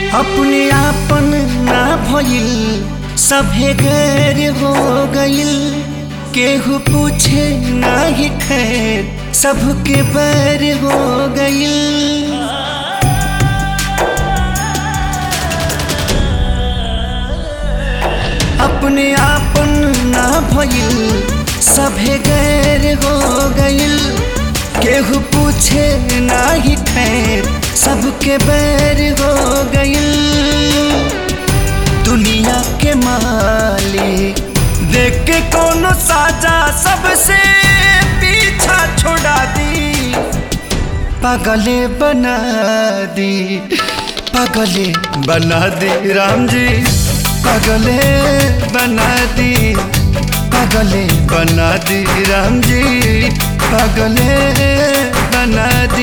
अपने आपन ना भइल सभे गैर हो गइल। केहू पूछे नाही खैर सबके बैर हो गइल। अपने आपन ना भइल सभे गैर हो गइल। केहू पूछे नाही खैर सबके बैर हो गइल। दुनिया के मालिक देख के कोनो साजा सबसे पीछा छोड़ा दी। पागले बना दी, पागले बना दी राम जी, पागले बना दी, पागले बना दी राम जी, पागले बना दी।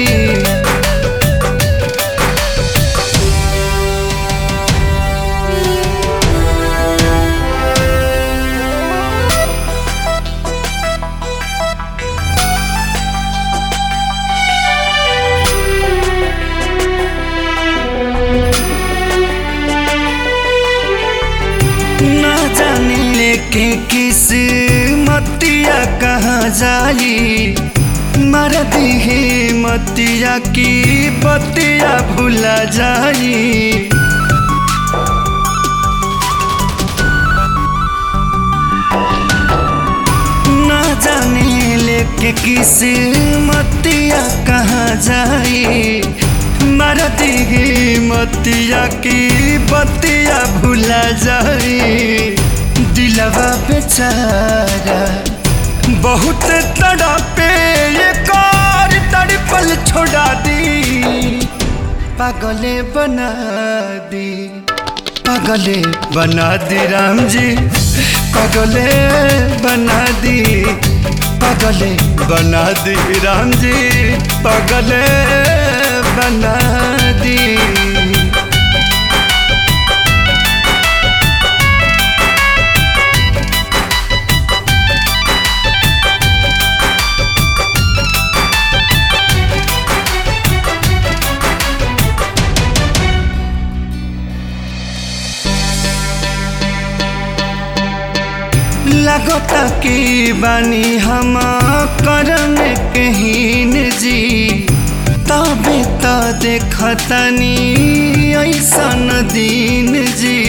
के किस मतिया कहाँ जाई, मर दी मतिया की बतिया भुला जाई। ना जाने लेके किस मतिया कहाँ जाई, मर दी मतिया की बतिया भुला जाई। दिलवा बेचारा बहुत तड़पे ये कार तड़पल छोड़ा दी। पागले बना दी, पागले बना दी राम जी, पागले बना दी, पागले बना दी राम जी, पागले बना दी। लगता की बानी हम करम कहीन जी, तबे तो देखतनी ऐसन दिन जी।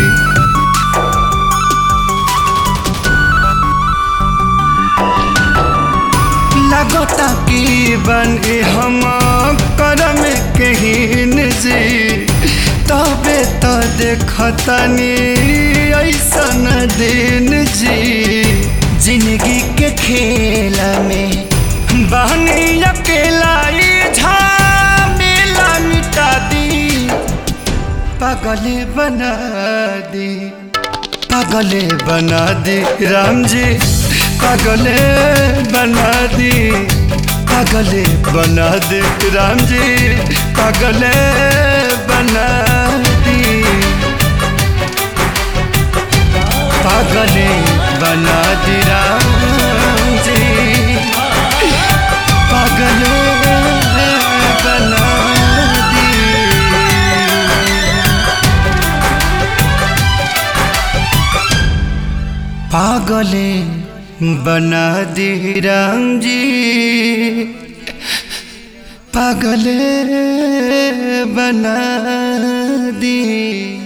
लगता की बानी हम करम कहीन जी, तबे तो देखतनी ऐसन दिन जी। जिंदगी के खेला में बहनी अकेला झमेला मिटा दी। पागले बना दी, पागले बना दी राम जी, पागले बना दी, पागले बना दी राम जी, पागले बना दी। पागले बना दी राम जी, पागले बना दी। पागले बना दी राम जी, पागले बना दी।